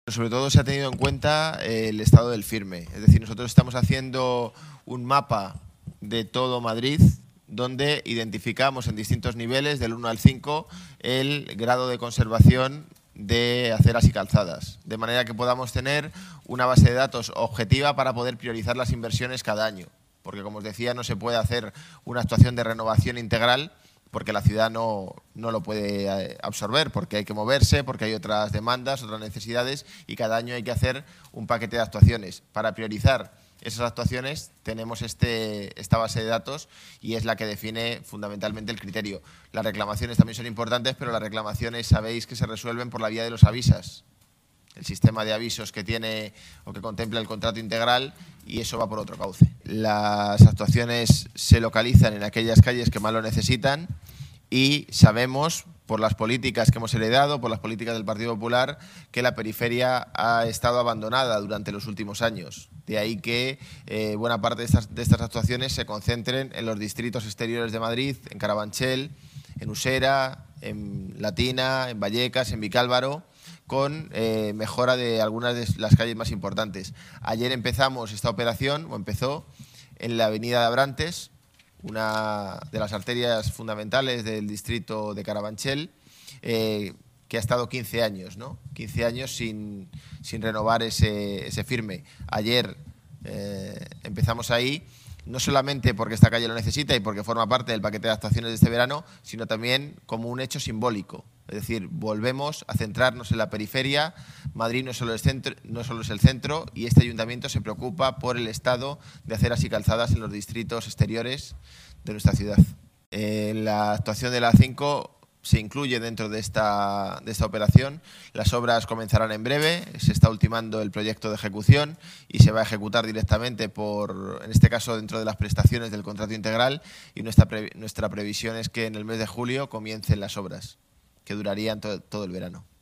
Sobre todo se ha tenido en cuenta el estado del firme. Es decir, nosotros estamos haciendo un mapa de todo Madrid donde identificamos en distintos niveles, del 1 al 5, el grado de conservación de aceras y calzadas, de manera que podamos tener una base de datos objetiva para poder priorizar las inversiones cada año. Porque, como os decía, no se puede hacer una actuación de renovación integral porque la ciudad no lo puede absorber, porque hay que moverse, porque hay otras demandas, otras necesidades, y cada año hay que hacer un paquete de actuaciones. Para priorizar esas actuaciones tenemos esta base de datos y es la que define fundamentalmente el criterio. Las reclamaciones también son importantes, pero las reclamaciones sabéis que se resuelven por la vía de los avisas. El sistema de avisos que tiene o que contempla el contrato integral, y eso va por otro cauce. Las actuaciones se localizan en aquellas calles que más lo necesitan y sabemos, por las políticas que hemos heredado, por las políticas del Partido Popular, que la periferia ha estado abandonada durante los últimos años. De ahí que buena parte de estas actuaciones se concentren en los distritos exteriores de Madrid, en Carabanchel, en Usera, en Latina, en Vallecas, en Vicálvaro, con mejora de algunas de las calles más importantes. Ayer empezamos esta operación, o empezó, en la avenida de Abrantes, una de las arterias fundamentales del distrito de Carabanchel, que ha estado 15 años, ¿no? 15 años sin renovar ese firme. Ayer empezamos ahí, no solamente porque esta calle lo necesita y porque forma parte del paquete de actuaciones de este verano, sino también como un hecho simbólico. Es decir, volvemos a centrarnos en la periferia. Madrid no solo es el centro, y este ayuntamiento se preocupa por el estado de aceras y calzadas en los distritos exteriores de nuestra ciudad. La actuación de la A5 se incluye dentro de esta operación. Las obras comenzarán en breve, se está ultimando el proyecto de ejecución y se va a ejecutar directamente en este caso, dentro de las prestaciones del contrato integral, y nuestra previsión es que en el mes de julio comiencen las obras, que durarían todo el verano.